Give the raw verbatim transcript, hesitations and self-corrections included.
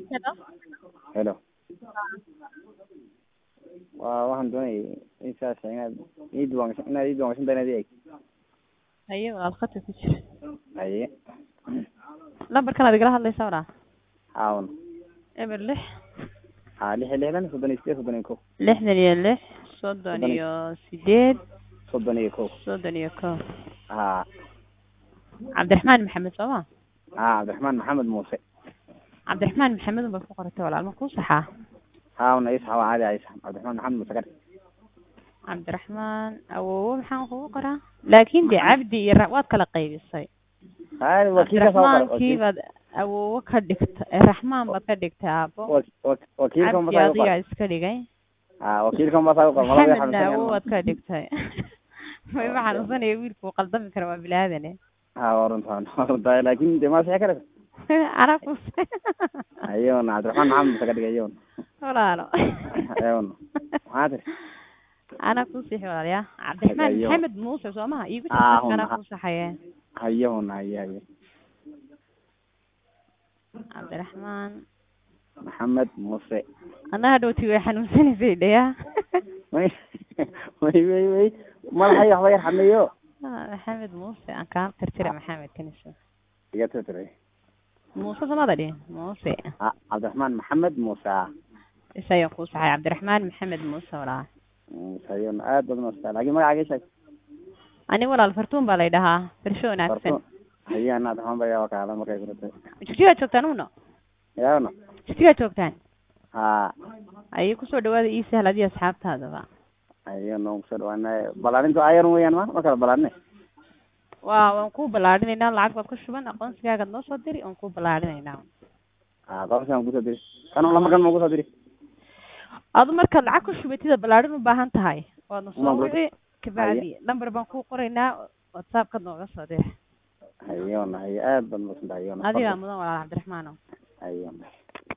Hello. Hello. Waa waxaan doonayay in saas inaad ii diiwaangashan inaad ii diiwaangashan tahay inaad ii eeg. Haye walaal khadka ku jira. Haye. Lambarkan aad igala hadlaysaa walaal. Aawn. Eber lix. Haa lix iyo lixdan soddon iyo sideed soddon iyo kow. lixdan iyo lix soddon iyo sideed soddon iyo kow. soddon iyo kow. Haa. Cabdiraxmaan Maxamed soo ma? Haa Cabdiraxmaan Maxamed Muuse. Cabdiraxmaan Maxamed baa ku qortay walaal ma ku saxaa? Haa una isxa waa caadi aysa Cabdiraxmaan Maxamed Muuse kar. Cabdiraxmaan awow maxaan kugu qoraa? Laakiin de Cabdi iyo Ra- waad kala qaybisay. Haa wakiilka soo qoray. Cabdiraxmaan baad awow ka dhigtay Raxmaan baad ka dhigtay aabo. Wakiilka ma Cabdi adiga iska dhigay. Haa wakiilka ma soo qoray. Maxamed awow waad ka dhigtay. Way waxaan usanay wiilku qaldami kara waa bilaadane. Haa warantaan warantaan laakiin de ma sax kara. Ana ku Ayoon Cabdiraxmaan Maxamed Muuse ka dhigay ayoon. walaalo. Ayoon. Haadir. Ana ku sii walaal Cabdiraxmaan Maxamed Muuse soo ma iigu jirtaa ana ku saxayeen. Ayoon ayo ayo. Cabdiraxmaan Maxamed Muuse. ana hadhooti way xanuunsanayay dhaya. Way way way way ma hay wax yar xameeyo. Maxamed Muuse aan ka tirtira Maxamed kanisa. Iga tirtiray. Muuse samada dhig Muuse. Ah Cabdiraxmaan Maxamed Muuse. Isaga ku saxay Cabdiraxmaan Maxamed Muuse walaal. Sayoon aad badan oo istaa laakiin magacaaga sheeg. Ani walaal fartuun baa la yiraahdaa farsho wanaagsan. Haye ana dhamaan baa yaa kaala markay gurtay. Jitiga joogtaan uno. Yaana. Jitiga joogtaan. Ha. Ay ku soo dhawaada ii sahladii asxaabtaada ba. Ayo noo soo dhawaanay balaarintu ayar weeyaan ma ma kala balaarnay. waa waan ku balaadhinaynaa lacag baad ku shuban aqoonsigaaga noo soo diri aan ku balaadhinaynaa. Ah aqoonsigaan ku soo diri. Kan lama kan ma ku soo diri. Adu marka lacag ku shubatida balaadhin u baahan tahay. Waa noo soo wixii kabacdi number baan ku qoraynaa WhatsApp ka nooga soo dir. Ayoon ayo aad badan oo istaa ayoon. Adiga mudan walaal Cabdiraxmaan. Ayoon.